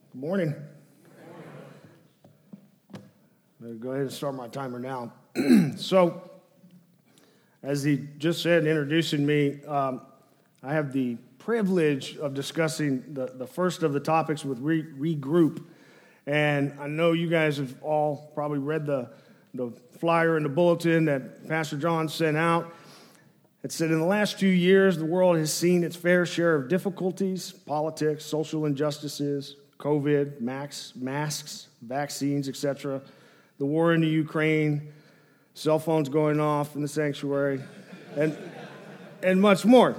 Good morning. I'm going to go ahead and start my timer now. So, as he just said, introducing me, I have the privilege of discussing the first of the topics with regroup. And I know you guys have all probably read the flyer and the bulletin that Pastor John sent out. It said, in the last 2 years, the world has seen its fair share of difficulties, politics, social injustices, COVID, masks, vaccines, etc., the war in the Ukraine, cell phones going off in the sanctuary, and much more.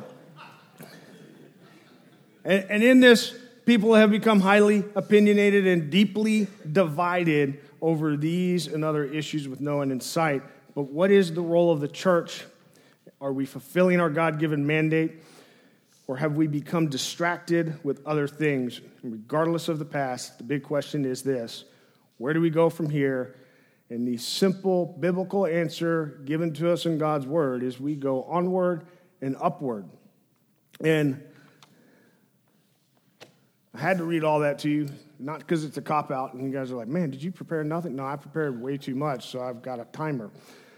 And in this, people have become highly opinionated and deeply divided over these and other issues with no end in sight. But what is the role of the church? Are we fulfilling our God-given mandate? Or have we become distracted with other things? And regardless of the past, the big question is this: where do we go from here? And the simple biblical answer given to us in God's word is we go onward and upward. And I had to read all that to you, not because it's a cop-out, and you guys are like, man, did you prepare nothing? No, I prepared way too much, so I've got a timer.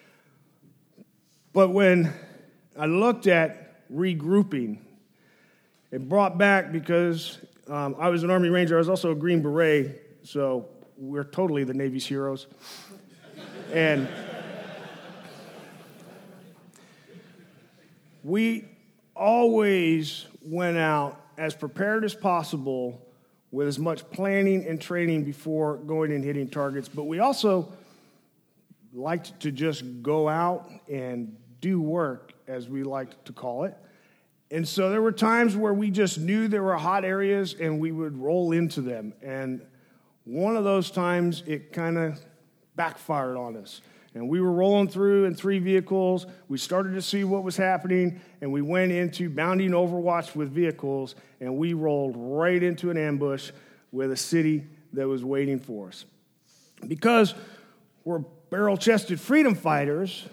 But when I looked at regrouping, it brought back, because I was an Army Ranger, I was also a Green Beret, so we're totally the Navy's heroes. And we always went out as prepared as possible with as much planning and training before going and hitting targets, but we also liked to just go out and do work, as we like to call it. And so there were times where we just knew there were hot areas and we would roll into them. And one of those times it kind of backfired on us. And we were rolling through in 3 vehicles. We started to see what was happening, and we went into bounding Overwatch with vehicles, and we rolled right into an ambush with a city that was waiting for us. Because we're barrel-chested freedom fighters,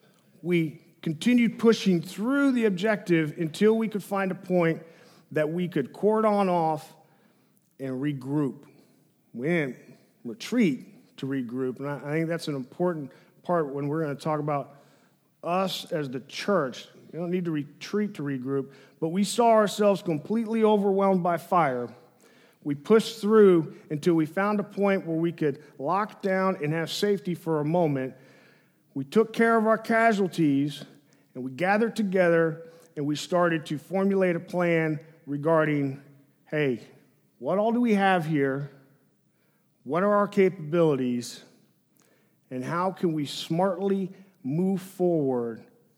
we continued pushing through the objective until we could find a point that we could cordon off and regroup. We didn't retreat to regroup, and I think that's an important part when we're going to talk about us as the church. We don't need to retreat to regroup, but we saw ourselves completely overwhelmed by fire. We pushed through until we found a point where we could lock down and have safety for a moment. We took care of our casualties, and we gathered together, and we started to formulate a plan regarding, hey, what all do we have here? What are our capabilities? And how can we smartly move forward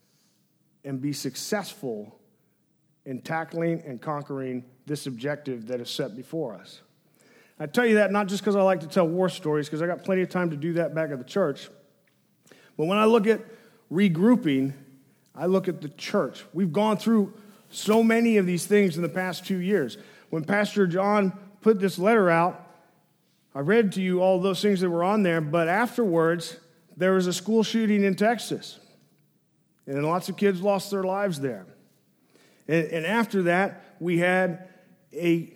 and be successful in tackling and conquering this objective that is set before us? I tell you that not just because I like to tell war stories, because I got plenty of time to do that back at the church. But when I look at regrouping, I look at the church. We've gone through so many of these things in the past 2 years. When Pastor John put this letter out, I read to you all those things that were on there, but afterwards, there was a school shooting in Texas, and lots of kids lost their lives there. And after that, we had a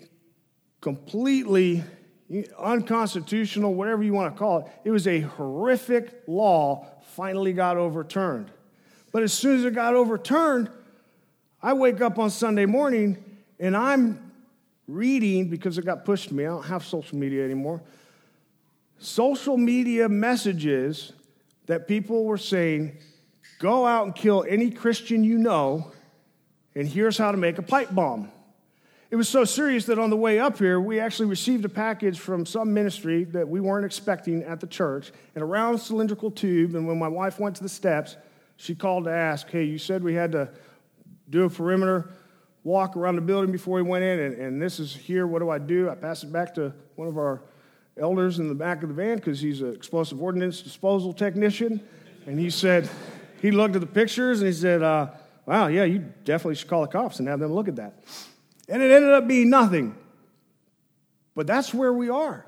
completely unconstitutional, whatever you want to call it, it was a horrific law finally got overturned. But as soon as it got overturned, I wake up on Sunday morning, and I'm reading, because it got pushed to me, I don't have social media anymore, social media messages that people were saying, go out and kill any Christian you know, and here's how to make a pipe bomb. It was so serious that on the way up here, we actually received a package from some ministry that we weren't expecting at the church, and a round cylindrical tube, and when my wife went to the steps, she called to ask, hey, you said we had to do a perimeter walk around the building before we went in, and this is here, what do? I pass it back to one of our elders in the back of the van, because he's an explosive ordnance disposal technician, and he said, he looked at the pictures, and he said, wow, yeah, you definitely should call the cops and have them look at that. And it ended up being nothing. But that's where we are.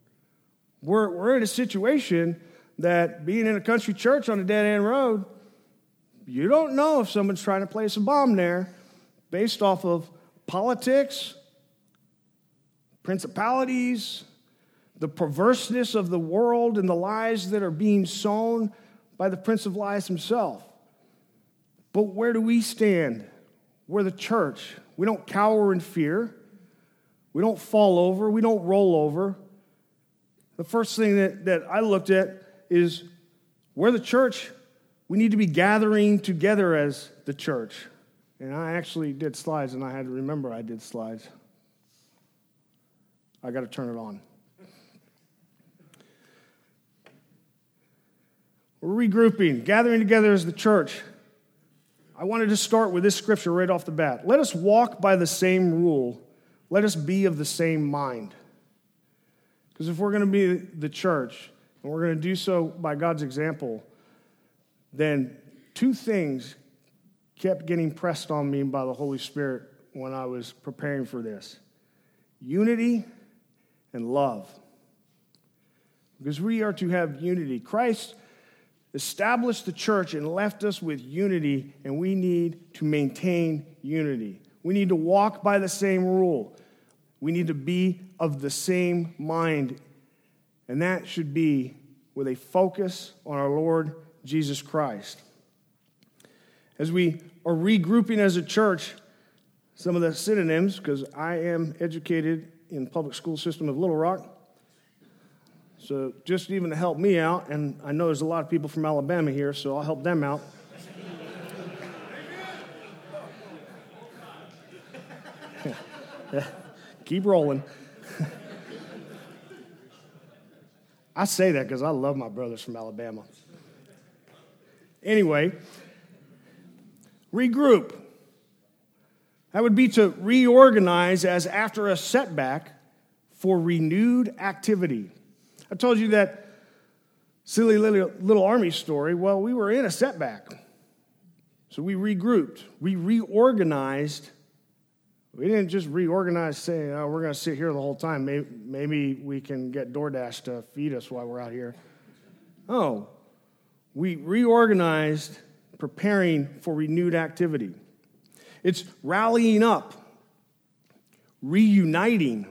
We're in a situation that, being in a country church on a dead-end road, you don't know if someone's trying to place a bomb there based off of politics, principalities, the perverseness of the world, and the lies that are being sown by the prince of lies himself. But where do we stand? We're the church. We don't cower in fear. We don't fall over. We don't roll over. The first thing that I looked at is we're the church. We need to be gathering together as the church. And I actually did slides, and I had to remember I did slides. I got to turn it on. We're regrouping, gathering together as the church. I wanted to start with this scripture right off the bat. Let us walk by the same rule. Let us be of the same mind. Because if we're going to be the church, and we're going to do so by God's example, then two things kept getting pressed on me by the Holy Spirit when I was preparing for this. Unity and love. Because we are to have unity. Christ established the church and left us with unity, and we need to maintain unity. We need to walk by the same rule. We need to be of the same mind, and that should be with a focus on our Lord Jesus Christ. As we are regrouping as a church, some of the synonyms, because I am educated in the public school system of Little Rock, so just even to help me out, and I know there's a lot of people from Alabama here, so I'll help them out. Keep rolling. I say that because I love my brothers from Alabama. Anyway, regroup. That would be to reorganize as after a setback for renewed activity. I told you that silly little army story. Well, we were in a setback. So we regrouped. We reorganized. We didn't just reorganize saying, oh, we're going to sit here the whole time. Maybe we can get DoorDash to feed us while we're out here. Oh, we reorganized, preparing for renewed activity. It's rallying up, reuniting,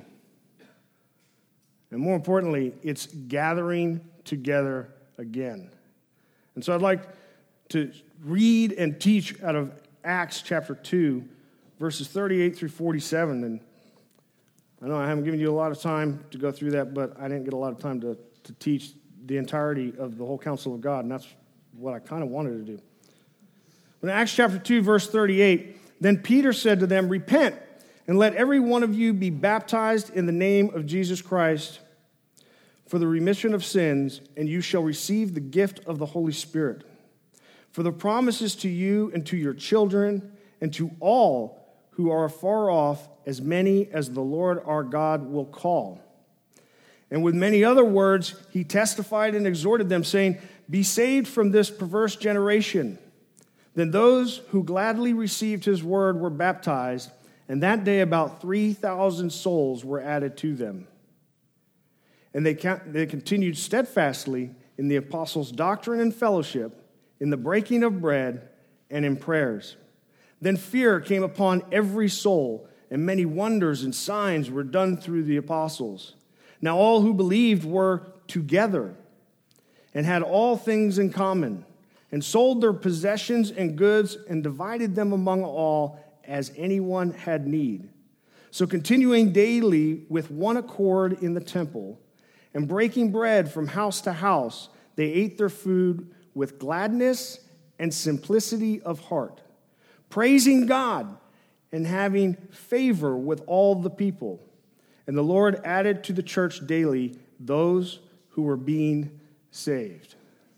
and more importantly, it's gathering together again. And so I'd like to read and teach out of Acts chapter 2, verses 38 through 47. And I know I haven't given you a lot of time to go through that, but I didn't get a lot of time to teach the entirety of the whole counsel of God, and that's what I kind of wanted to do. But in Acts chapter 2, verse 38, then Peter said to them, repent, and let every one of you be baptized in the name of Jesus Christ for the remission of sins, and you shall receive the gift of the Holy Spirit. For the promise is to you and to your children and to all who are afar off, as many as the Lord our God will call. And with many other words, he testified and exhorted them, saying, be saved from this perverse generation. Then those who gladly received his word were baptized, and that day about 3,000 souls were added to them. And they continued steadfastly in the apostles' doctrine and fellowship, in the breaking of bread, and in prayers. Then fear came upon every soul, and many wonders and signs were done through the apostles. Now all who believed were together and had all things in common, and sold their possessions and goods and divided them among all as anyone had need. So continuing daily with one accord in the temple, and breaking bread from house to house, they ate their food with gladness and simplicity of heart, praising God and having favor with all the people. And the Lord added to the church daily those who were being saved.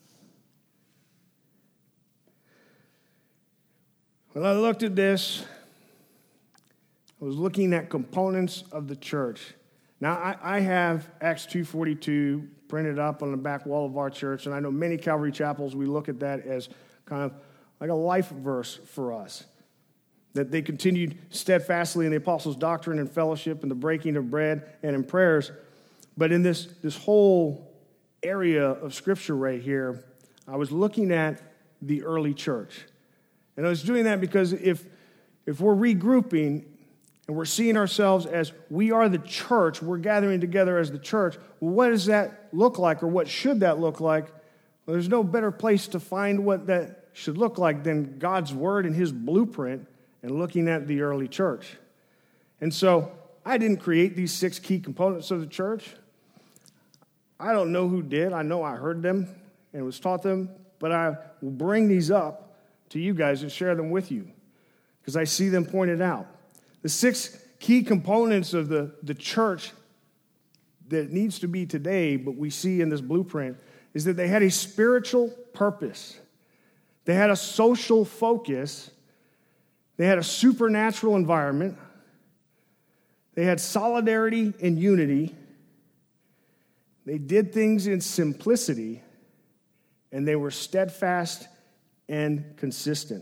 When I looked at this, I was looking at components of the church. Now, I have Acts 2:42 printed up on the back wall of our church, and I know many Calvary chapels, we look at that as kind of like a life verse for us. That they continued steadfastly in the apostles' doctrine and fellowship and the breaking of bread and in prayers. But in this whole area of Scripture right here, I was looking at the early church. And I was doing that because if we're regrouping and we're seeing ourselves as we are the church, we're gathering together as the church, well, what does that look like, or what should that look like? Well, there's no better place to find what that should look like than God's word and his blueprint and looking at the early church. And so I didn't create these 6 key components of the church. I don't know who did. I know I heard them and was taught them, but I will bring these up to you guys and share them with you because I see them pointed out. The 6 key components of the church that it needs to be today, but we see in this blueprint, is that they had a spiritual purpose. They had a social focus. They had a supernatural environment. They had solidarity and unity. They did things in simplicity, and they were steadfast and consistent.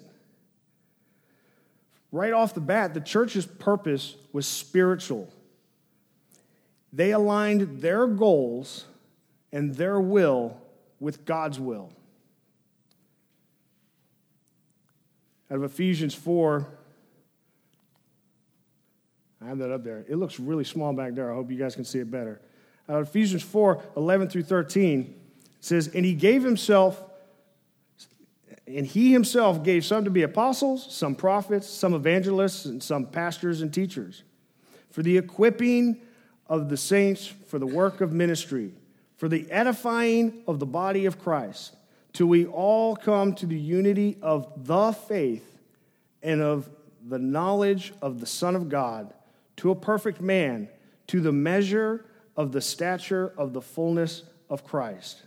Right off the bat, the church's purpose was spiritual. They aligned their goals and their will with God's will. Out of Ephesians 4, I have that up there. It looks really small back there. I hope you guys can see it better. Out of Ephesians 4, 11 through 13, it says, And he himself gave some to be apostles, some prophets, some evangelists, and some pastors and teachers, for the equipping of the saints for the work of ministry, for the edifying of the body of Christ, till we all come to the unity of the faith and of the knowledge of the Son of God, to a perfect man, to the measure of the stature of the fullness of Christ.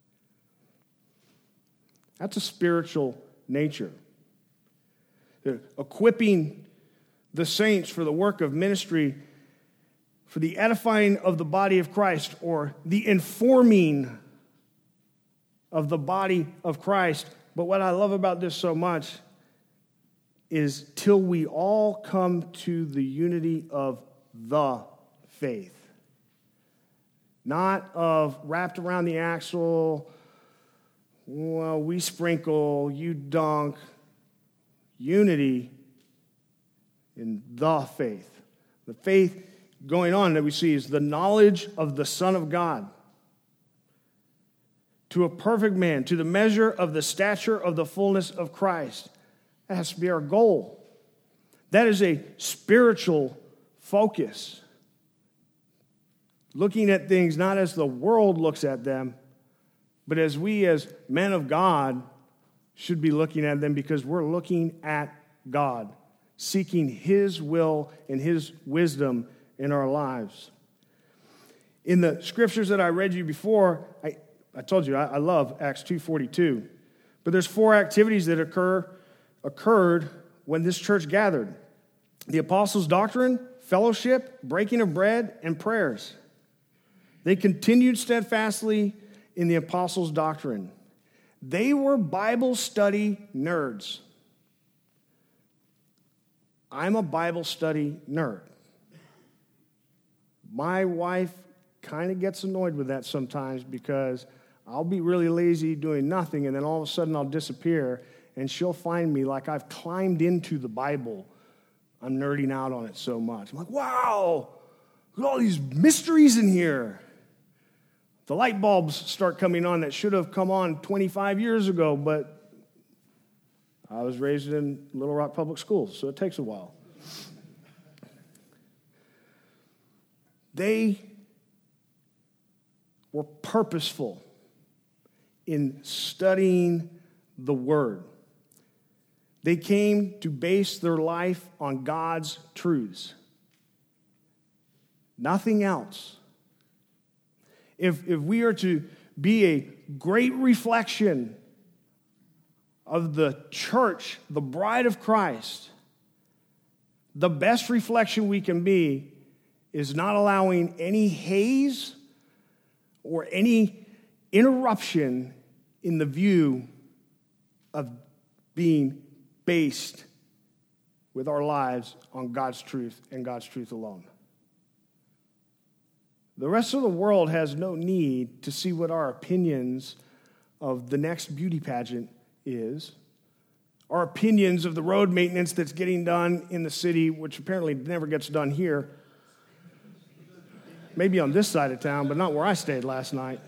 That's a spiritual nature. Equipping the saints for the work of ministry, for the edifying of the body of Christ, or the informing of the body of Christ. But what I love about this so much is till we all come to the unity of the faith. Not of wrapped around the axle, well, we sprinkle, you dunk. Unity in the faith. The faith going on that we see is the knowledge of the Son of God. To a perfect man, to the measure of the stature of the fullness of Christ. That has to be our goal. That is a spiritual focus. Looking at things not as the world looks at them, but as we as men of God should be looking at them, because we're looking at God, seeking his will and his wisdom in our lives. In the scriptures that I read you before, I told you I love Acts 2:42, but there's 4 activities that occurred when this church gathered: the apostles' doctrine, fellowship, breaking of bread, and prayers. They continued steadfastly in the apostles' doctrine. They were Bible study nerds. I'm a Bible study nerd. My wife kind of gets annoyed with that sometimes because I'll be really lazy doing nothing, and then all of a sudden I'll disappear, and she'll find me like I've climbed into the Bible. I'm nerding out on it so much. I'm like, wow, look at all these mysteries in here. The light bulbs start coming on that should have come on 25 years ago, but I was raised in Little Rock Public Schools, so it takes a while. They were purposeful in studying the Word. They came to base their life on God's truths. Nothing else. If we are to be a great reflection of the church, the bride of Christ, the best reflection we can be is not allowing any haze or any interruption in the view of being based with our lives on God's truth and God's truth alone. The rest of the world has no need to see what our opinions of the next beauty pageant is, our opinions of the road maintenance that's getting done in the city, which apparently never gets done here. Maybe on this side of town, but not where I stayed last night.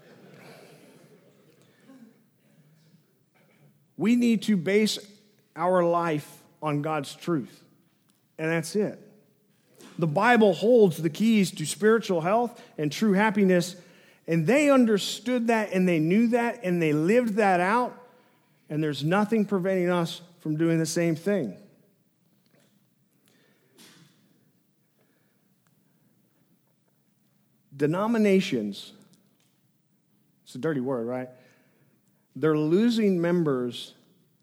We need to base our life on God's truth, and that's it. The Bible holds the keys to spiritual health and true happiness, and they understood that, and they knew that, and they lived that out, and there's nothing preventing us from doing the same thing. Denominations, it's a dirty word, right? They're losing members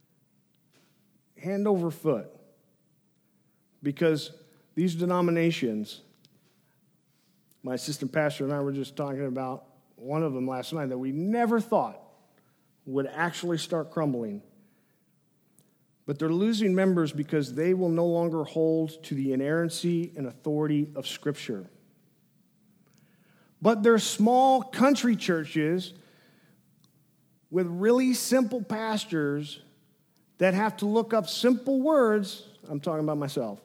hand over foot because these denominations, my assistant pastor and I were just talking about one of them last night that we never thought would actually start crumbling. But they're losing members because they will no longer hold to the inerrancy and authority of Scripture. But they're small country churches with really simple pastors that have to look up simple words. I'm talking about myself.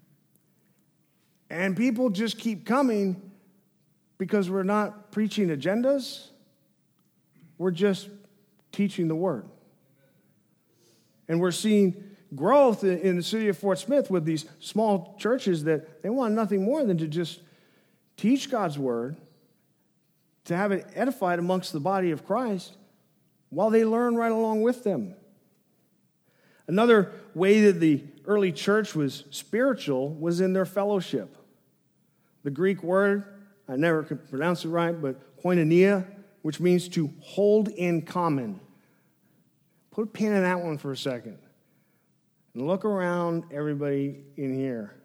And people just keep coming because we're not preaching agendas. We're just teaching the Word. And we're seeing growth in the city of Fort Smith with these small churches that they want nothing more than to just teach God's Word, to have it edified amongst the body of Christ while they learn right along with them. Another way that the early church was spiritual was in their fellowship. The Greek word, I never could pronounce it right, but koinonia, which means to hold in common. Put a pin in that one for a second. And look around everybody in here.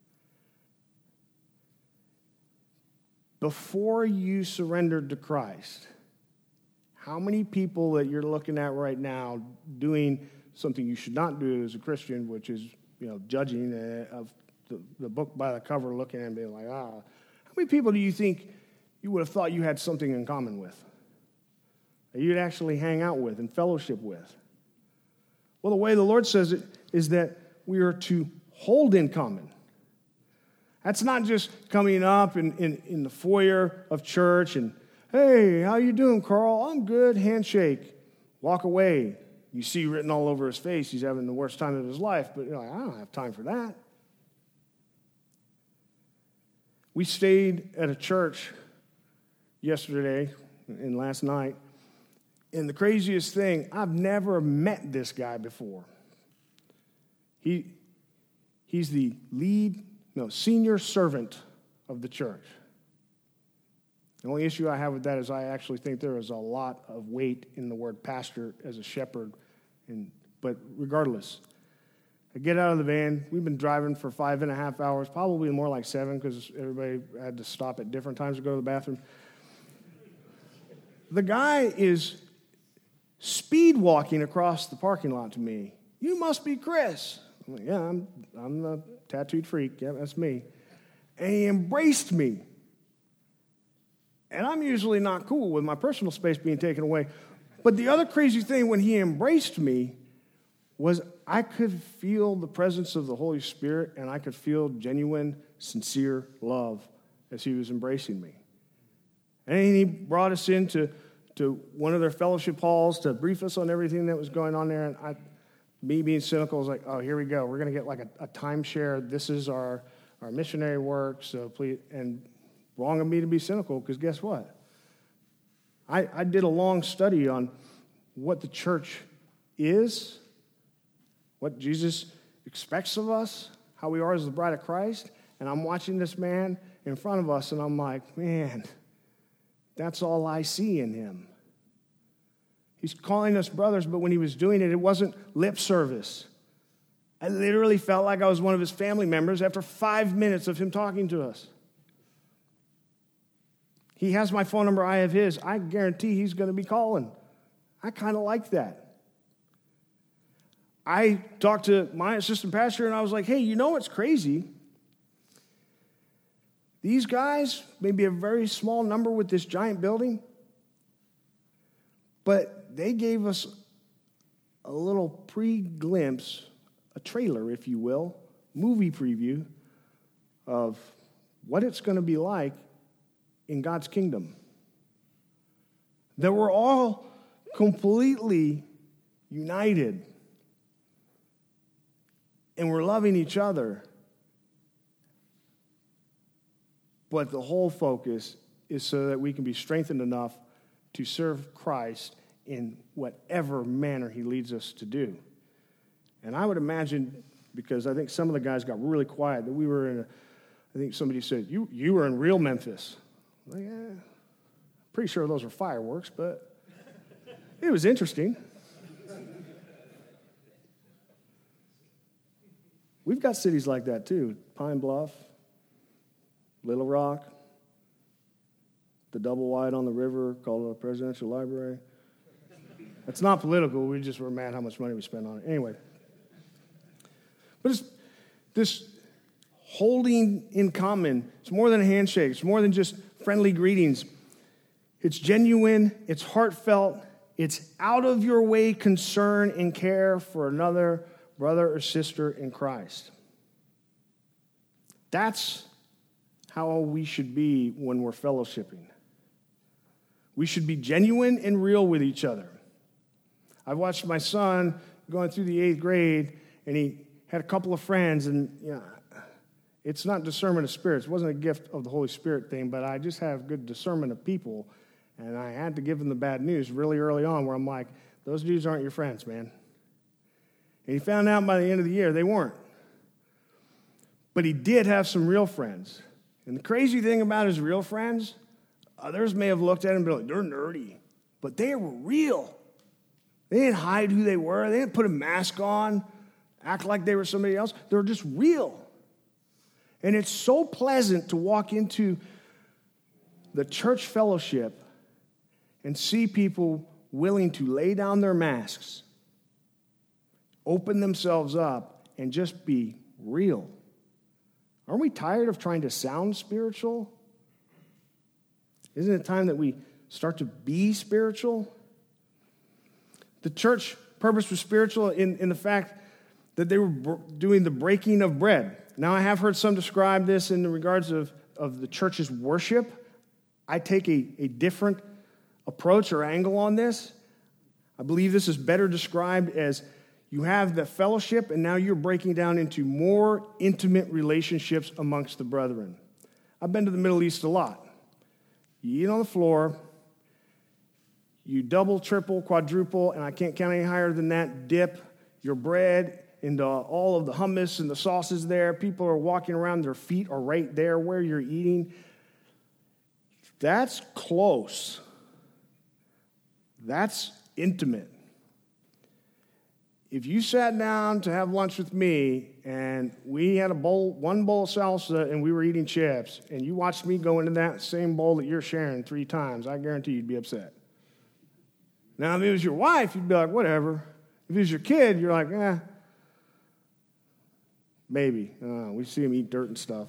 Before you surrendered to Christ, how many people that you're looking at right now doing something you should not do as a Christian, which is, judging of the book by the cover, looking at it and being like, how many people do you think you would have thought you had something in common with, that you'd actually hang out with and fellowship with? Well, the way the Lord says it is that we are to hold in common. That's not just coming up in the foyer of church and, hey, how you doing, Carl? I'm good, handshake. Walk away. You see written all over his face he's having the worst time of his life, but I don't have time for that. We stayed at a church yesterday and last night, and the craziest thing, I've never met this guy before. He's the senior servant of the church. The only issue I have with that is I actually think there is a lot of weight in the word pastor as a shepherd. But regardless, I get out of the van. We've been driving for 5.5 hours, probably more like 7 because everybody had to stop at different times to go to the bathroom. The guy is speed walking across the parking lot to me. You must be Chris. I'm like, yeah, I'm the tattooed freak. Yeah, that's me. And he embraced me. And I'm usually not cool with my personal space being taken away. But the other crazy thing when he embraced me was I could feel the presence of the Holy Spirit, and I could feel genuine, sincere love as he was embracing me. And he brought us into one of their fellowship halls to brief us on everything that was going on there. And me being cynical was like, oh, here we go. We're going to get like a timeshare. This is our missionary work. So please, and wrong of me to be cynical, because guess what? I did a long study on what the church is, what Jesus expects of us, how we are as the bride of Christ, and I'm watching this man in front of us, and I'm like, man, that's all I see in him. He's calling us brothers, but when he was doing it, it wasn't lip service. I literally felt like I was one of his family members after 5 minutes of him talking to us. He has my phone number, I have his. I guarantee he's going to be calling. I kind of like that. I talked to my assistant pastor, and I was like, hey, you know what's crazy? These guys may be a very small number with this giant building, but they gave us a little pre-glimpse, a trailer, if you will, movie preview of what it's going to be like in God's kingdom. That we're all completely united and we're loving each other. But the whole focus is so that we can be strengthened enough to serve Christ in whatever manner he leads us to do. And I would imagine, because I think some of the guys got really quiet, that we were in I think somebody said, you were in real Memphis. Like, pretty sure those were fireworks, but it was interesting. We've got cities like that too. Pine Bluff, Little Rock, the double wide on the river called the Presidential Library. It's not political. We just were mad how much money we spent on it. Anyway. But it's this holding in common. It's more than a handshake. It's more than just friendly greetings. It's genuine. It's heartfelt. It's out of your way concern and care for another brother or sister in Christ. That's how we should be when we're fellowshipping. We should be genuine and real with each other. I've watched my son going through the 8th grade, and he had a couple of friends, and it's not discernment of spirits. It wasn't a gift of the Holy Spirit thing, but I just have good discernment of people, and I had to give him the bad news really early on where I'm like, those dudes aren't your friends, man. And he found out by the end of the year they weren't. But he did have some real friends. And the crazy thing about his real friends, others may have looked at him and been like, they're nerdy. But they were real. They didn't hide who they were. They didn't put a mask on, act like they were somebody else. They were just real. And it's so pleasant to walk into the church fellowship and see people willing to lay down their masks, open themselves up, and just be real. Aren't we tired of trying to sound spiritual? Isn't it time that we start to be spiritual? The church purpose was spiritual in the fact that they were doing the breaking of bread. Now, I have heard some describe this in regards of the church's worship. I take a different approach or angle on this. I believe this is better described as you have the fellowship, and now you're breaking down into more intimate relationships amongst the brethren. I've been to the Middle East a lot. You eat on the floor, you double, triple, quadruple, and I can't count any higher than that, dip your bread into all of the hummus and the sauces there. People are walking around, their feet are right there where you're eating. That's close. That's intimate. If you sat down to have lunch with me and we had one bowl of salsa and we were eating chips, and you watched me go into that same bowl that you're sharing 3 times, I guarantee you'd be upset. Now, if it was your wife, you'd be like, whatever. If it was your kid, you're like, maybe. We see him eat dirt and stuff.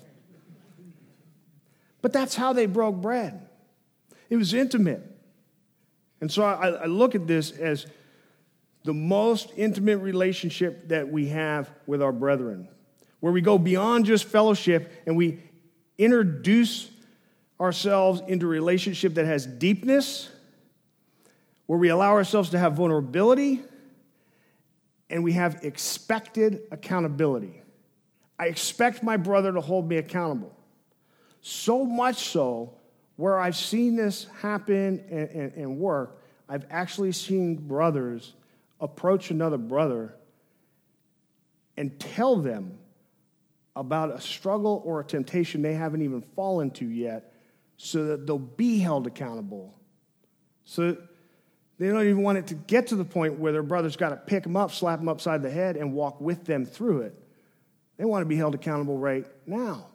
But that's how they broke bread. It was intimate. And so I look at this as the most intimate relationship that we have with our brethren, where we go beyond just fellowship and we introduce ourselves into a relationship that has deepness, where we allow ourselves to have vulnerability, and we have expected accountability. I expect my brother to hold me accountable. So much so, where I've seen this happen and work, I've actually seen brothers approach another brother and tell them about a struggle or a temptation they haven't even fallen to yet, so that they'll be held accountable. So they don't even want it to get to the point where their brother's got to pick them up, slap them upside the head, and walk with them through it. They want to be held accountable right now.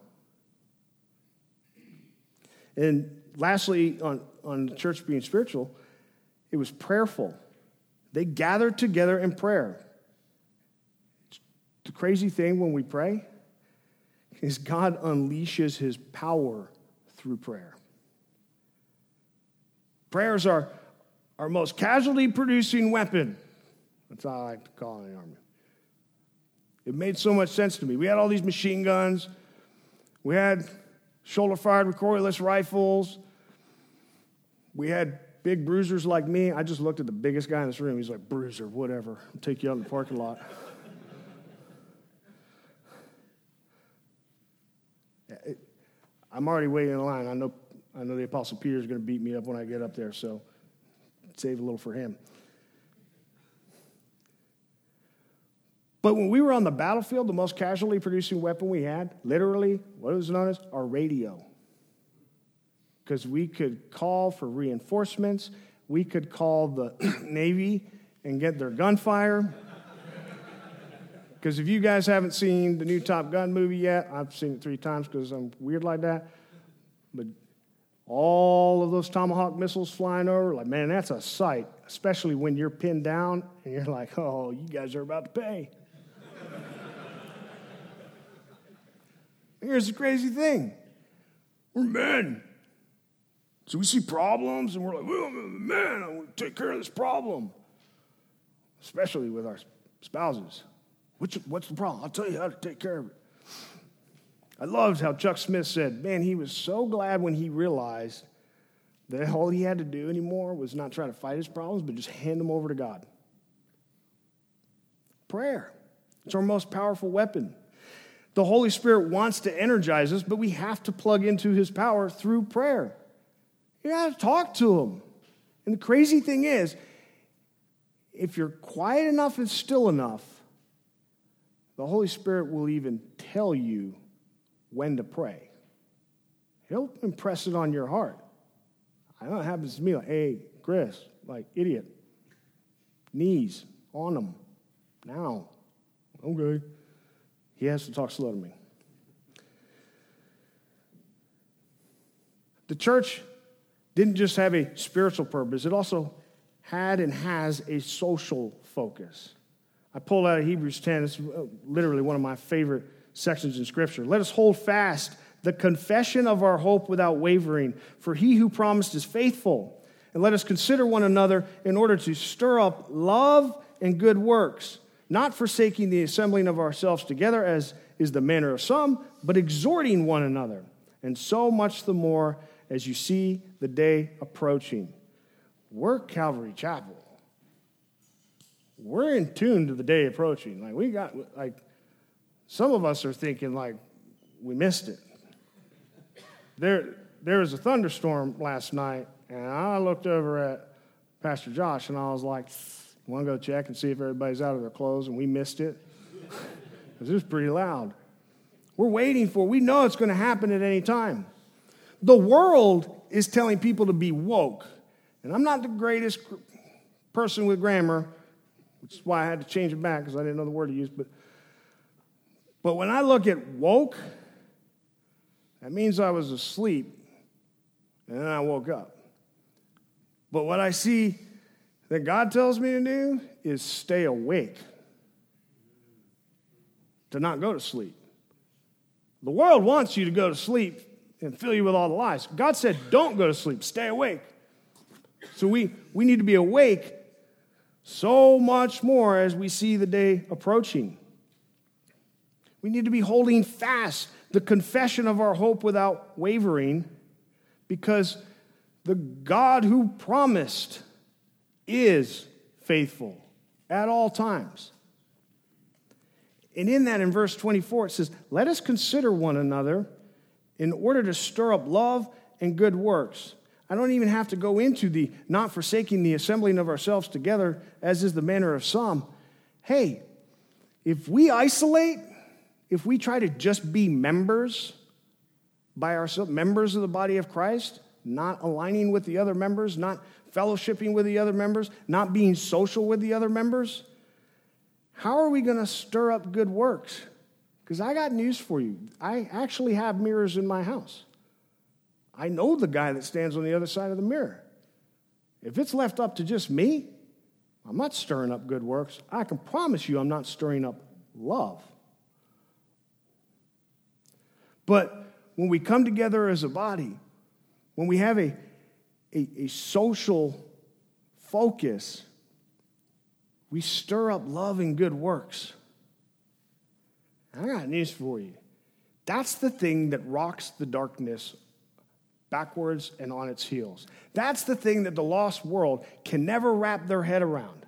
And lastly, on the church being spiritual, it was prayerful. They gathered together in prayer. The crazy thing when we pray is God unleashes his power through prayer. Prayers are our most casualty-producing weapon. That's how I like to call it in the Army. It made so much sense to me. We had all these machine guns. We had shoulder-fired recoilless rifles. We had big bruisers like me. I just looked at the biggest guy in this room. He's like, bruiser, whatever. I'll take you out in the parking lot. I'm already waiting in line. I know the Apostle Peter is going to beat me up when I get up there, so save a little for him. But when we were on the battlefield, the most casualty-producing weapon we had, literally, what was known as our radio. Because we could call for reinforcements. We could call the Navy and get their gunfire. Because if you guys haven't seen the new Top Gun movie yet, I've seen it 3 times because I'm weird like that. But all of those Tomahawk missiles flying over, like, man, that's a sight. Especially when you're pinned down and you're like, oh, you guys are about to pay. Here's the crazy thing. We're men. So we see problems, and we're like, well, man, I want to take care of this problem. Especially with our spouses. What's the problem? I'll tell you how to take care of it. I loved how Chuck Smith said, man, he was so glad when he realized that all he had to do anymore was not try to fight his problems, but just hand them over to God. Prayer. It's our most powerful weapon. The Holy Spirit wants to energize us, but we have to plug into his power through prayer. You got to talk to him. And the crazy thing is, if you're quiet enough and still enough, the Holy Spirit will even tell you when to pray. He'll impress it on your heart. I know it happens to me, like, hey, Chris, like, idiot, knees on them, now. Okay. He has to talk slow to me. The church didn't just have a spiritual purpose, it also had and has a social focus. I pulled out of Hebrews 10. It's literally one of my favorite sections in Scripture. Let us hold fast the confession of our hope without wavering, for he who promised is faithful. And let us consider one another in order to stir up love and good works, not forsaking the assembling of ourselves together, as is the manner of some, but exhorting one another, and so much the more as you see the day approaching. We're Calvary Chapel. We're in tune to the day approaching. Some of us are thinking like we missed it. There was a thunderstorm last night, and I looked over at Pastor Josh, and I was like, want to go check and see if everybody's out of their clothes, and we missed it. Because it was pretty loud. We're waiting for it. We know it's going to happen at any time. The world is telling people to be woke. And I'm not the greatest person with grammar, which is why I had to change it back because I didn't know the word to use. But when I look at woke, that means I was asleep, and then I woke up. But what I see that God tells me to do is stay awake, to not go to sleep. The world wants you to go to sleep and fill you with all the lies. God said, don't go to sleep, stay awake. So we need to be awake so much more as we see the day approaching. We need to be holding fast the confession of our hope without wavering, because the God who promised is faithful at all times. And in that, in verse 24, it says, let us consider one another in order to stir up love and good works. I don't even have to go into the not forsaking the assembling of ourselves together, as is the manner of some. Hey, if we isolate, if we try to just be members by ourselves, members of the body of Christ, not aligning with the other members, not fellowshipping with the other members, not being social with the other members, how are we going to stir up good works? Because I got news for you. I actually have mirrors in my house. I know the guy that stands on the other side of the mirror. If it's left up to just me, I'm not stirring up good works. I can promise you I'm not stirring up love. But when we come together as a body, when we have a social focus, we stir up love and good works. I got news for you. That's the thing that rocks the darkness backwards and on its heels. That's the thing that the lost world can never wrap their head around.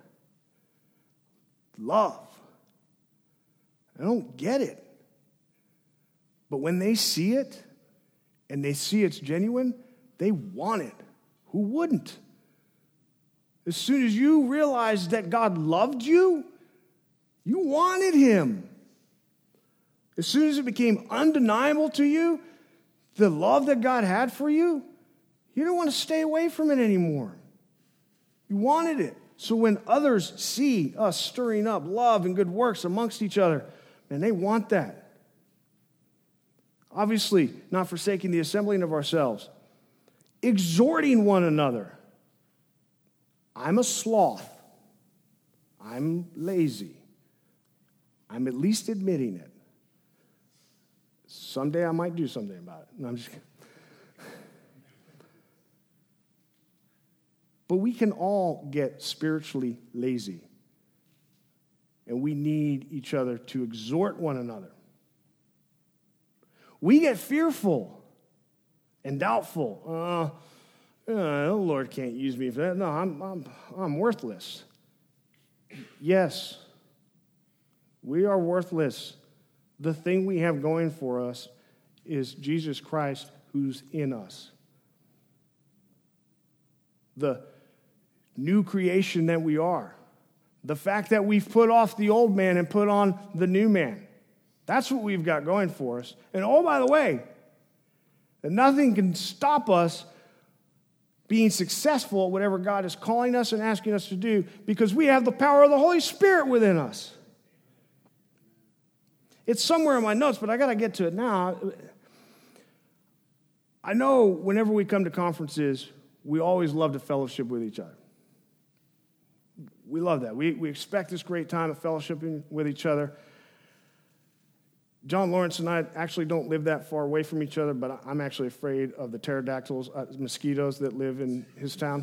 Love. I don't get it. But when they see it, and they see it's genuine, they want it. Who wouldn't? As soon as you realized that God loved you, you wanted him. As soon as it became undeniable to you, the love that God had for you, you didn't want to stay away from it anymore. You wanted it. So when others see us stirring up love and good works amongst each other, man, they want that. Obviously, not forsaking the assembling of ourselves. Exhorting one another. I'm a sloth. I'm lazy. I'm at least admitting it. Someday I might do something about it. No, I'm just kidding. But we can all get spiritually lazy. And we need each other to exhort one another. We get fearful and doubtful. The Lord can't use me for that. No, I'm worthless. Yes, we are worthless. The thing we have going for us is Jesus Christ who's in us. The new creation that we are. The fact that we've put off the old man and put on the new man. That's what we've got going for us. And oh, by the way, that nothing can stop us being successful at whatever God is calling us and asking us to do because we have the power of the Holy Spirit within us. It's somewhere in my notes, but I got to get to it now. I know whenever we come to conferences, we always love to fellowship with each other. We love that. We expect this great time of fellowshipping with each other. John Lawrence and I actually don't live that far away from each other, but I'm actually afraid of the pterodactyls, mosquitoes that live in his town.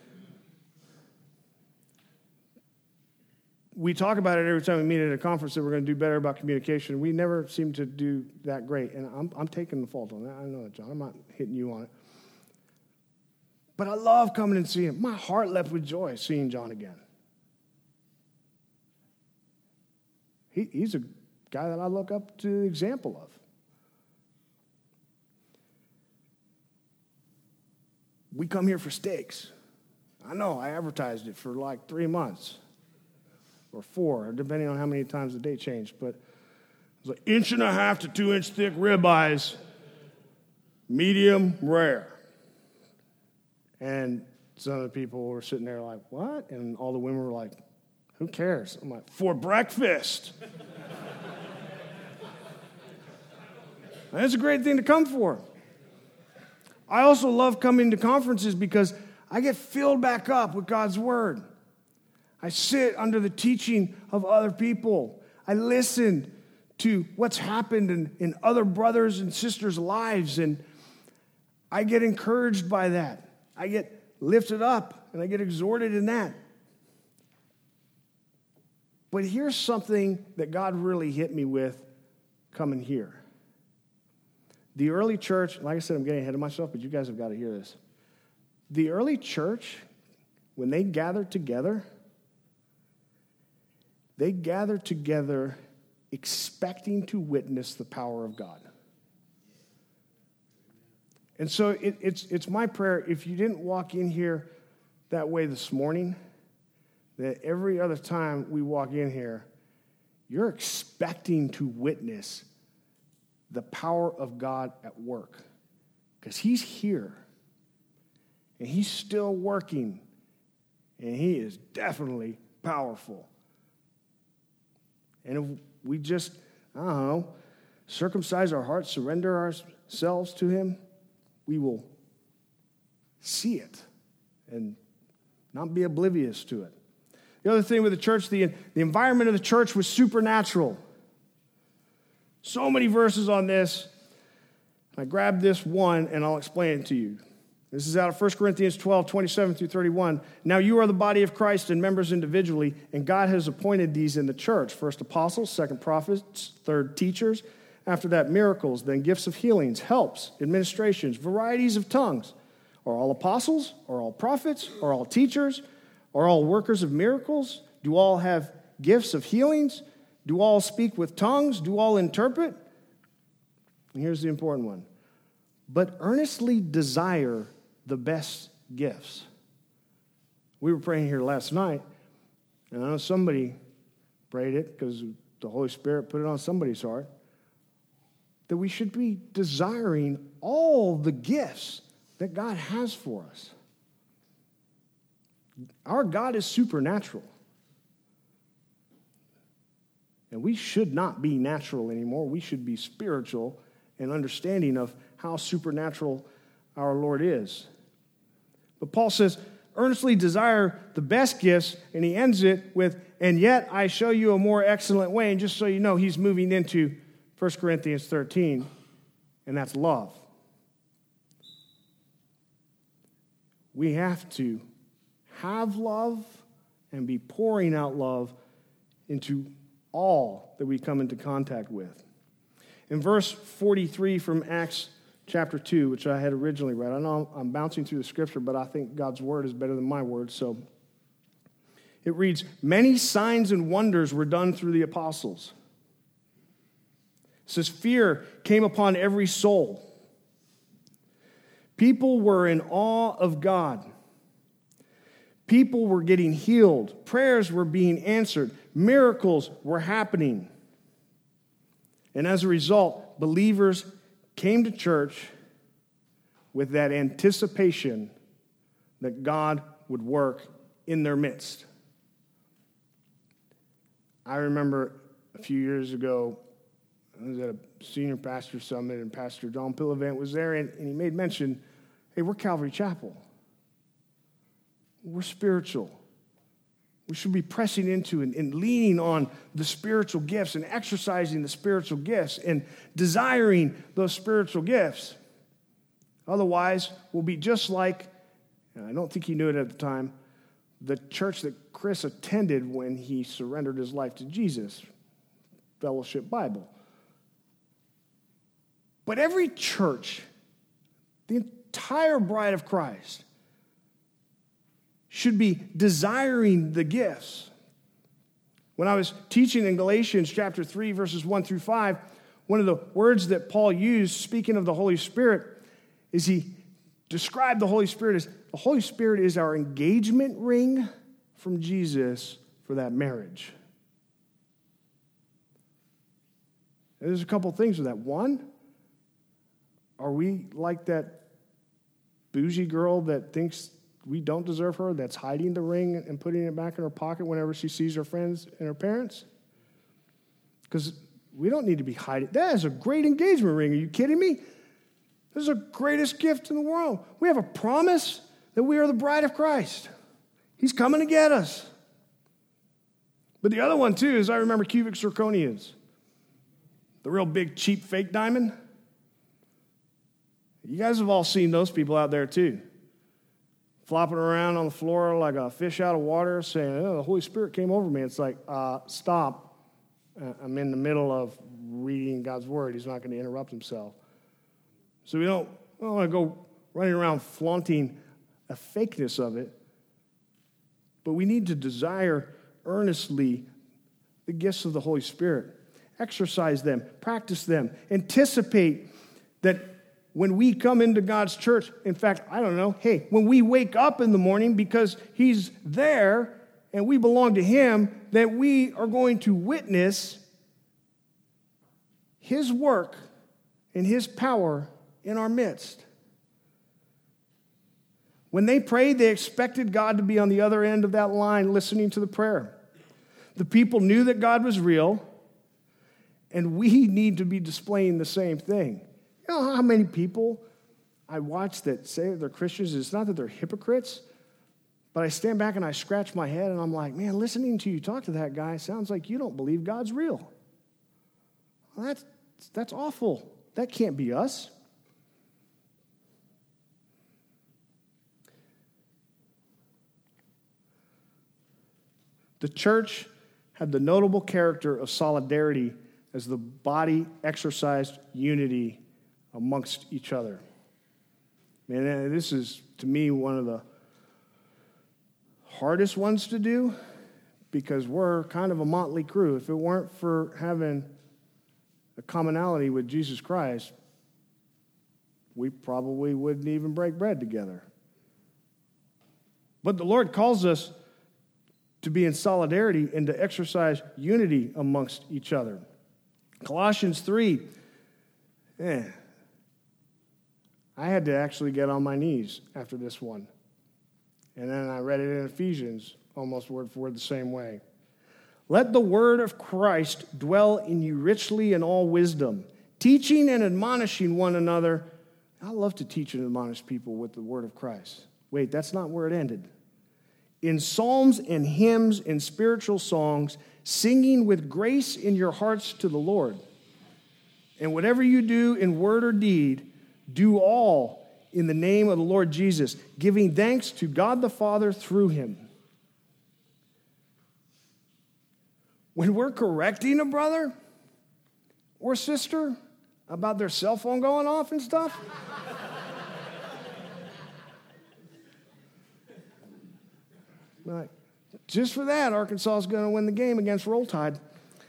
We talk about it every time we meet at a conference that we're going to do better about communication. We never seem to do that great, and I'm taking the fault on that. I know that, John. I'm not hitting you on it. But I love coming and seeing him. My heart leapt with joy seeing John again. He's a guy that I look up to the example of. We come here for steaks. I know, I advertised it for like 3 months. Or 4, depending on how many times the date changed. But it was like 1.5 to 2 inch thick ribeyes, medium rare. And some of the people were sitting there like, what? And all the women were like, who cares? I'm like, for breakfast. And it's a great thing to come for. I also love coming to conferences because I get filled back up with God's word. I sit under the teaching of other people. I listen to what's happened in other brothers and sisters' lives, and I get encouraged by that. I get lifted up, and I get exhorted in that. But here's something that God really hit me with coming here. The early church, like I said, I'm getting ahead of myself, but you guys have got to hear this. The early church, when they gathered together expecting to witness the power of God. And so it's my prayer, if you didn't walk in here that way this morning, that every other time we walk in here, you're expecting to witness the power of God at work. Because he's here. And he's still working. And he is definitely powerful. And if we just, circumcise our hearts, surrender ourselves to him, we will see it and not be oblivious to it. The other thing with the church, the environment of the church was supernatural. So many verses on this. I grabbed this one, and I'll explain it to you. This is out of 1 Corinthians 12, 27 through 31. Now you are the body of Christ and members individually, and God has appointed these in the church. First apostles, second prophets, third teachers. After that, miracles, then gifts of healings, helps, administrations, varieties of tongues. Are all apostles? Are all prophets? Are all teachers? Are all workers of miracles? Do all have gifts of healings? Do all speak with tongues? Do all interpret? And here's the important one. But earnestly desire the best gifts. We were praying here last night, and I know somebody prayed it because the Holy Spirit put it on somebody's heart, that we should be desiring all the gifts that God has for us. Our God is supernatural. And we should not be natural anymore. We should be spiritual and understanding of how supernatural our Lord is. But Paul says, earnestly desire the best gifts, and he ends it with, and yet I show you a more excellent way. And just so you know, he's moving into 1 Corinthians 13, and that's love. We have to have love and be pouring out love into all that we come into contact with. In verse 43 from Acts chapter 2, which I had originally read. I know I'm bouncing through the scripture, but I think God's word is better than my word. So it reads, many signs and wonders were done through the apostles. It says, fear came upon every soul. People were in awe of God. People were getting healed. Prayers were being answered. Miracles were happening. And as a result, believers came to church with that anticipation that God would work in their midst. I remember a few years ago, I was at a senior pastor summit, and Pastor John Pillavant was there, and he made mention, hey, we're Calvary Chapel. We're spiritual. We should be pressing into and leaning on the spiritual gifts and exercising the spiritual gifts and desiring those spiritual gifts. Otherwise, we'll be just like, and I don't think he knew it at the time, the church that Chris attended when he surrendered his life to Jesus, Fellowship Bible. But every church, the entire bride of Christ, should be desiring the gifts. When I was teaching in Galatians chapter 3, verses 1 through 5, one of the words that Paul used, speaking of the Holy Spirit, is he described the Holy Spirit as, the Holy Spirit is our engagement ring from Jesus for that marriage. And there's a couple things with that. One, are we like that bougie girl that thinks we don't deserve her, that's hiding the ring and putting it back in her pocket whenever she sees her friends and her parents? Because we don't need to be hiding. That is a great engagement ring. Are you kidding me? This is the greatest gift in the world. We have a promise that we are the bride of Christ. He's coming to get us. But the other one, too, is I remember cubic zirconias. The real big, cheap, fake diamond. You guys have all seen those people out there, too. Flopping around on the floor like a fish out of water, saying, oh, the Holy Spirit came over me. It's like, stop. I'm in the middle of reading God's word. He's not going to interrupt himself. So we don't want to go running around flaunting a fakeness of it. But we need to desire earnestly the gifts of the Holy Spirit. Exercise them. Practice them. Anticipate that when we come into God's church, in fact, I don't know, hey, when we wake up in the morning because he's there and we belong to him, that we are going to witness his work and his power in our midst. When they prayed, they expected God to be on the other end of that line listening to the prayer. The people knew that God was real, and we need to be displaying the same thing. You know how many people I watch that say they're Christians? It's not that they're hypocrites, but I stand back and I scratch my head and I'm like, man, listening to you talk to that guy sounds like you don't believe God's real. Well, that's awful. That can't be us. The church had the notable character of solidarity as the body exercised unity amongst each other. Man, this is, to me, one of the hardest ones to do because we're kind of a motley crew. If it weren't for having a commonality with Jesus Christ, we probably wouldn't even break bread together. But the Lord calls us to be in solidarity and to exercise unity amongst each other. Colossians 3, I had to actually get on my knees after this one. And then I read it in Ephesians, almost word for word the same way. Let the word of Christ dwell in you richly in all wisdom, teaching and admonishing one another. I love to teach and admonish people with the word of Christ. Wait, that's not where it ended. In psalms and hymns and spiritual songs, singing with grace in your hearts to the Lord. And whatever you do in word or deed, do all in the name of the Lord Jesus, giving thanks to God the Father through him. When we're correcting a brother or sister about their cell phone going off and stuff, like, just for that, Arkansas is going to win the game against Roll Tide.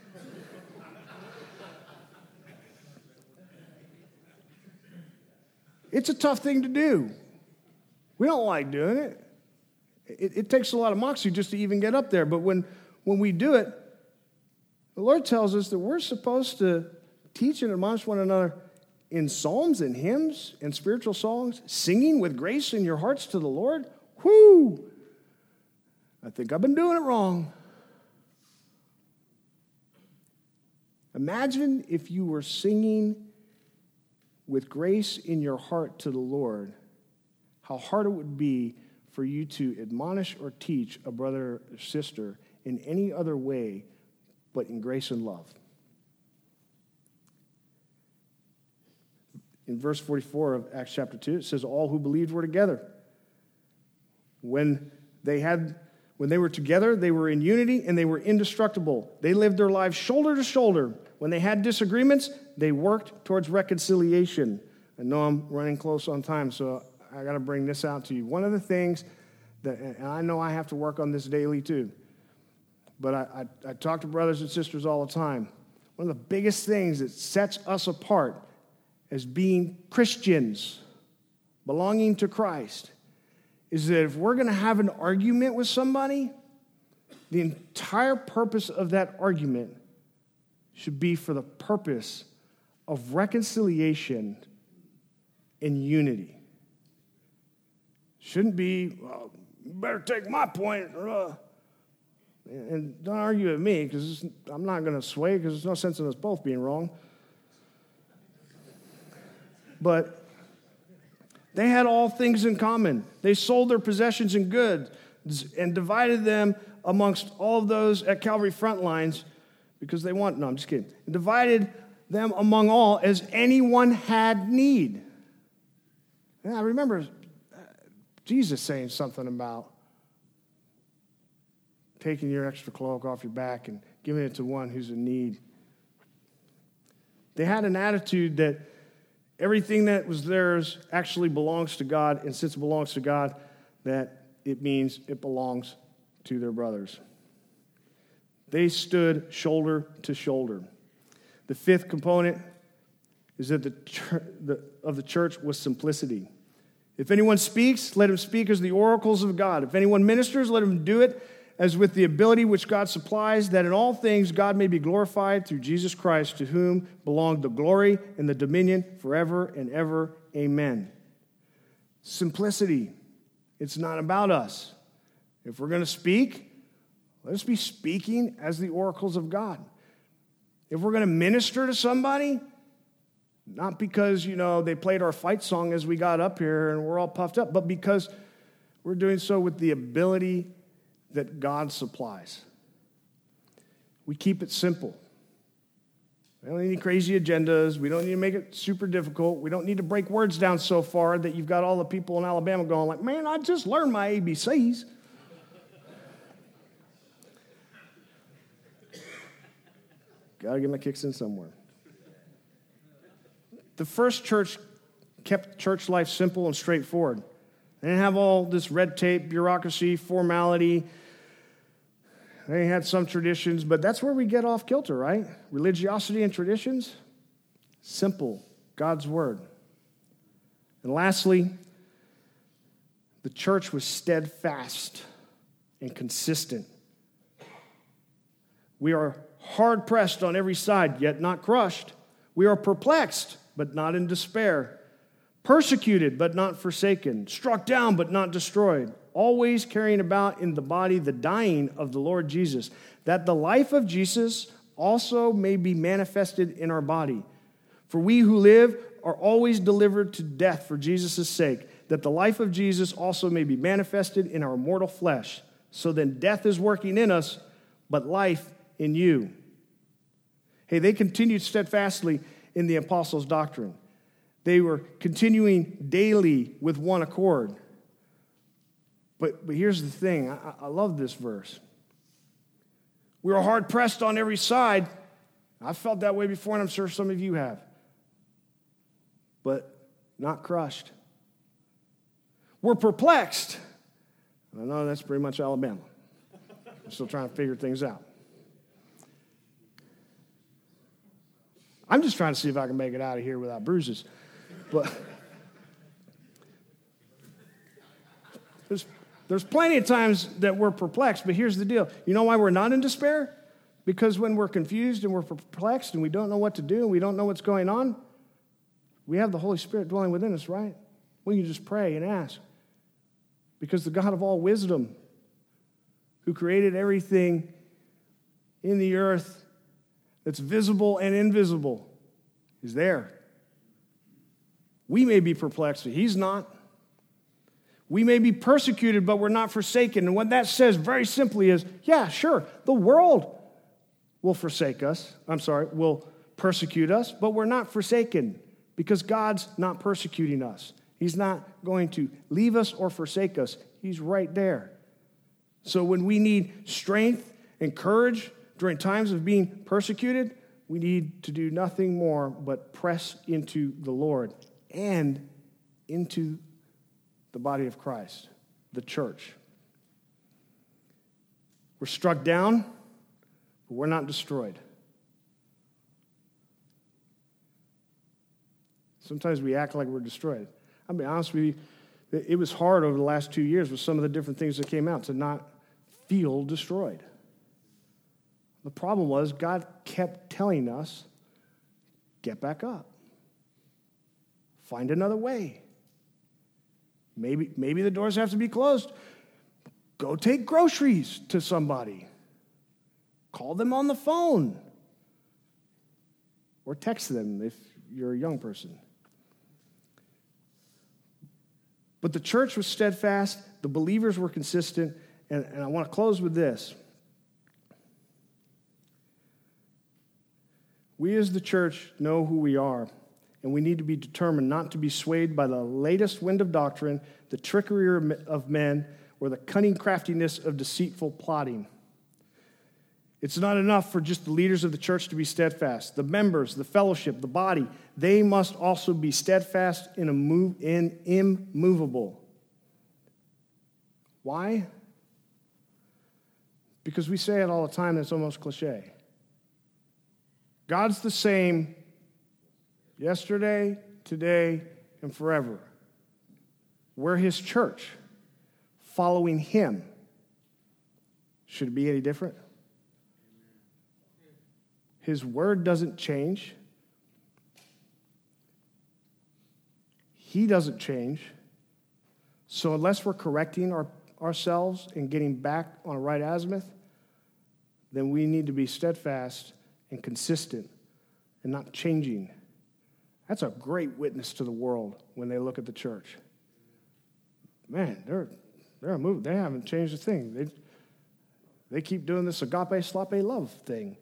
It's a tough thing to do. We don't like doing it. It takes a lot of moxie just to even get up there. But when we do it, the Lord tells us that we're supposed to teach and admonish one another in psalms and hymns and spiritual songs, singing with grace in your hearts to the Lord. Whoo! I think I've been doing it wrong. Imagine if you were singing with grace in your heart to the Lord, how hard it would be for you to admonish or teach a brother or sister in any other way but in grace and love. In verse 44 of Acts chapter 2, it says, all who believed were together. When they were together, they were in unity and they were indestructible. They lived their lives shoulder to shoulder. When they had disagreements, they worked towards reconciliation. I know I'm running close on time, so I got to bring this out to you. One of the things that, and I know I have to work on this daily too, but I talk to brothers and sisters all the time. One of the biggest things that sets us apart as being Christians, belonging to Christ, is that if we're going to have an argument with somebody, the entire purpose of that argument should be for the purpose of reconciliation and unity. Shouldn't be, well, you better take my point, and don't argue with me, because I'm not going to sway, because there's no sense in us both being wrong. But they had all things in common. They sold their possessions and goods and divided them amongst all of those at Calvary front lines because they want, no, I'm just kidding. Divided them among all as anyone had need. And I remember Jesus saying something about taking your extra cloak off your back and giving it to one who's in need. They had an attitude that everything that was theirs actually belongs to God, and since it belongs to God, that it means it belongs to their brothers. They stood shoulder to shoulder. The fifth component is that the church was simplicity. If anyone speaks, let him speak as the oracles of God. If anyone ministers, let him do it as with the ability which God supplies, that in all things God may be glorified through Jesus Christ, to whom belong the glory and the dominion forever and ever. Amen. Simplicity. It's not about us. If we're going to speak, let us be speaking as the oracles of God. If we're going to minister to somebody, not because, they played our fight song as we got up here and we're all puffed up, but because we're doing so with the ability that God supplies. We keep it simple. We don't need any crazy agendas. We don't need to make it super difficult. We don't need to break words down so far that you've got all the people in Alabama going like, man, I just learned my ABCs. Got to get my kicks in somewhere. The first church kept church life simple and straightforward. They didn't have all this red tape, bureaucracy, formality. They had some traditions, but that's where we get off kilter, right? Religiosity and traditions, simple, God's word. And lastly, the church was steadfast and consistent. We are hard-pressed on every side, yet not crushed. We are perplexed, but not in despair. Persecuted, but not forsaken. Struck down, but not destroyed. Always carrying about in the body the dying of the Lord Jesus, that the life of Jesus also may be manifested in our body. For we who live are always delivered to death for Jesus' sake, that the life of Jesus also may be manifested in our mortal flesh. So then death is working in us, but life in you. Hey, they continued steadfastly in the apostles' doctrine. They were continuing daily with one accord. But here's the thing. I love this verse. We were hard-pressed on every side. I felt that way before, and I'm sure some of you have. But not crushed. We're perplexed. I know that's pretty much Alabama. I'm still trying to figure things out. I'm just trying to see if I can make it out of here without bruises. But there's plenty of times that we're perplexed, but here's the deal. You know why we're not in despair? Because when we're confused and we're perplexed and we don't know what to do and we don't know what's going on, we have the Holy Spirit dwelling within us, right? We can just pray and ask. Because the God of all wisdom, who created everything in the earth that's visible and invisible, is there. We may be perplexed, but he's not. We may be persecuted, but we're not forsaken. And what that says very simply is, yeah, sure, the world will forsake us. Will persecute us, but we're not forsaken because God's not persecuting us. He's not going to leave us or forsake us. He's right there. So when we need strength and courage during times of being persecuted, we need to do nothing more but press into the Lord and into the body of Christ, the church. We're struck down, but we're not destroyed. Sometimes we act like we're destroyed. I'll be honest with you, it was hard over the last 2 years with some of the different things that came out to not feel destroyed. The problem was God kept telling us, get back up. Find another way. Maybe the doors have to be closed. Go take groceries to somebody. Call them on the phone. Or text them if you're a young person. But the church was steadfast. The believers were consistent. And I want to close with this. We as the church know who we are, and we need to be determined not to be swayed by the latest wind of doctrine, the trickery of men, or the cunning craftiness of deceitful plotting. It's not enough for just the leaders of the church to be steadfast. The members, the fellowship, the body, they must also be steadfast and immovable. Why? Because we say it all the time, and it's almost cliche. God's the same yesterday, today, and forever. We're his church, following him. Should it be any different? His word doesn't change. He doesn't change. So unless we're correcting ourselves and getting back on a right azimuth, then we need to be steadfast and consistent and not changing. That's a great witness to the world when they look at the church. Man, they're a move. They haven't changed a thing. They keep doing this agape, slope love thing.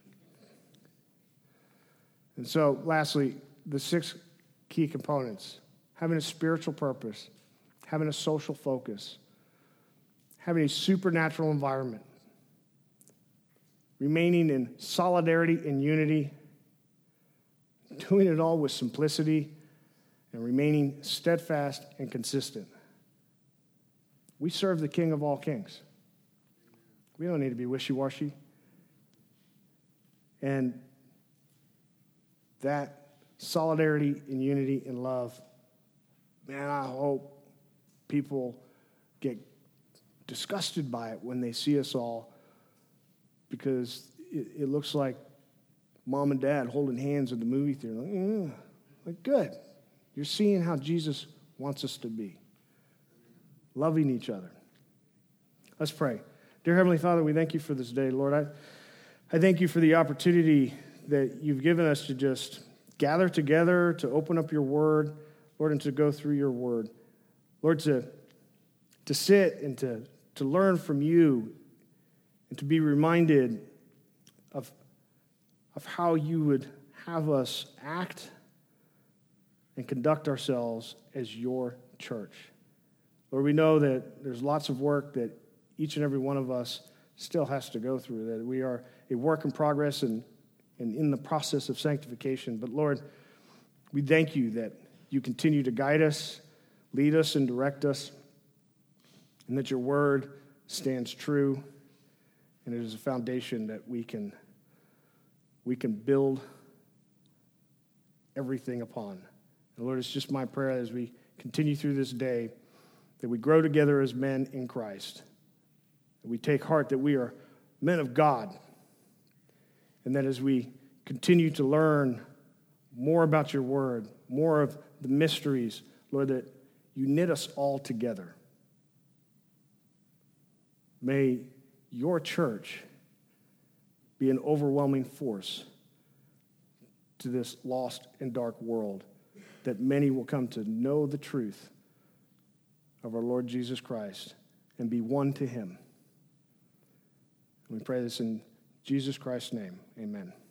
And so, lastly, the 6 key components. Having a spiritual purpose, having a social focus, having a supernatural environment, remaining in solidarity and unity, doing it all with simplicity, and remaining steadfast and consistent. We serve the King of all kings. We don't need to be wishy-washy. And that solidarity and unity and love, man, I hope people get disgusted by it when they see us all, because it looks like mom and dad holding hands at the movie theater. Like, good. You're seeing how Jesus wants us to be, loving each other. Let's pray. Dear Heavenly Father, we thank you for this day. Lord, I thank you for the opportunity that you've given us to just gather together, to open up your word, Lord, and to go through your word. Lord, to sit and to learn from you and to be reminded of how you would have us act and conduct ourselves as your church. Lord, we know that there's lots of work that each and every one of us still has to go through, that we are a work in progress and in the process of sanctification. But Lord, we thank you that you continue to guide us, lead us, and direct us, and that your word stands true, and it is a foundation that we can build everything upon. And Lord, it's just my prayer as we continue through this day that we grow together as men in Christ, that we take heart that we are men of God, and that as we continue to learn more about your word, more of the mysteries, Lord, that you knit us all together. May your church be an overwhelming force to this lost and dark world, that many will come to know the truth of our Lord Jesus Christ and be one to him. We pray this in Jesus Christ's name. Amen.